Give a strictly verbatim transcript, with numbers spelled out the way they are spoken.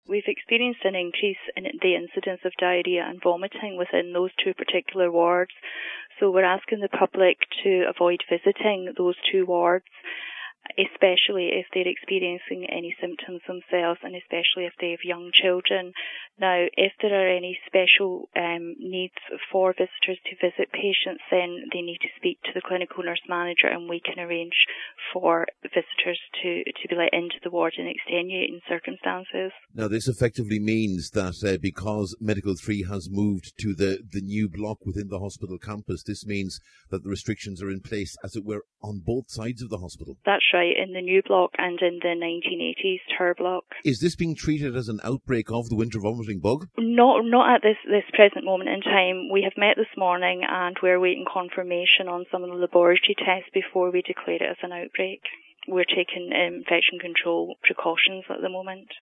We've experienced an increase in the incidence of diarrhoea and vomiting within those two particular wards. So we're asking the public to avoid visiting those two wards, especially if they're experiencing any symptoms themselves and especially if they have young children. Now, if there are any special um, needs for visitors to visit patients, then they need to speak to the clinical nurse manager and we can arrange for visitors to, to be let into the ward in extenuating circumstances. Now, this effectively means that uh, because Medical three has moved to the, the new block within the hospital campus, this means that the restrictions are in place, as it were, on both sides of the hospital. That's right, in the new block and in the nineteen eighties Tower block. Is this being treated as an outbreak of the winter vomiting bug? Not, not at this, this present moment in time. We have met this morning and we're waiting confirmation on some of the laboratory tests before we declare it as an outbreak. We're taking um, infection control precautions at the moment.